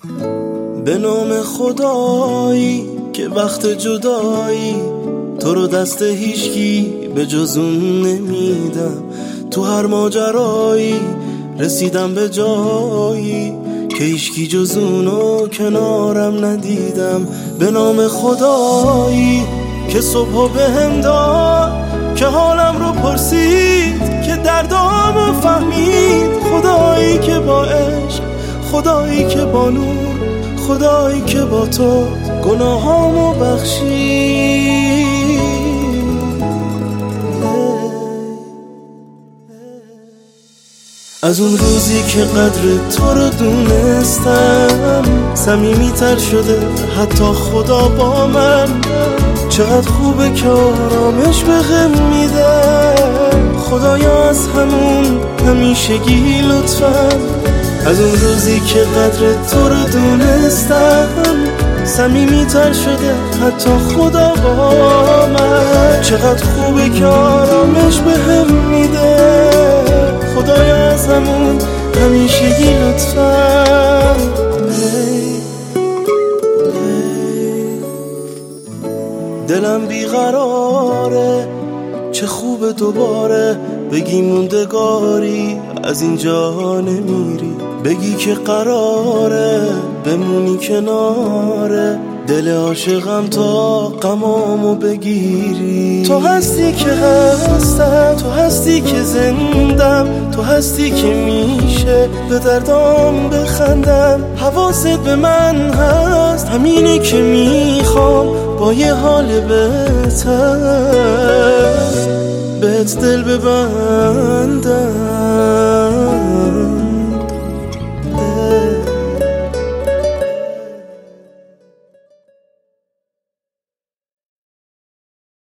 به نام خدایی که وقت جدایی تو رو دست هیچکی به جز اون نمیدم. تو هر ماجرایی رسیدم به جایی که هیچکی جز اونو کنارم ندیدم. به نام خدایی که صبحو بهم داد، که حالم رو پرسید، که دردامو فهمید. خدایی که با عشق، خدایی که با نور، خدایی که با تو گناهامو بخشید. از اون روزی که قدر تو رو دونستم، صمیمی‌تر شده حتی خدا با من. چقدر خوبه که آرامش بهم میده خدایا، از همیشگی لطفاً. از اون روزی که قدر تو رو دونستم، صمیمی‌تر شده حتی خدا با من. چقدر خوبه که آرامش بهم میده خدایا، از همیشگی لطفاً. دلم بیقراره، چه خوبه دوباره بگی موندگاری از اینجا نمیری. بگی که قراره بمونی کناره دل عاشقم تا غمامو بگیری. تو هستی که هستم، تو هستی که زندم، تو هستی که میشه به دردام بخندم. حواست به من هست، همینه که میخوام با یه حال بهتر بهت دل ببندم.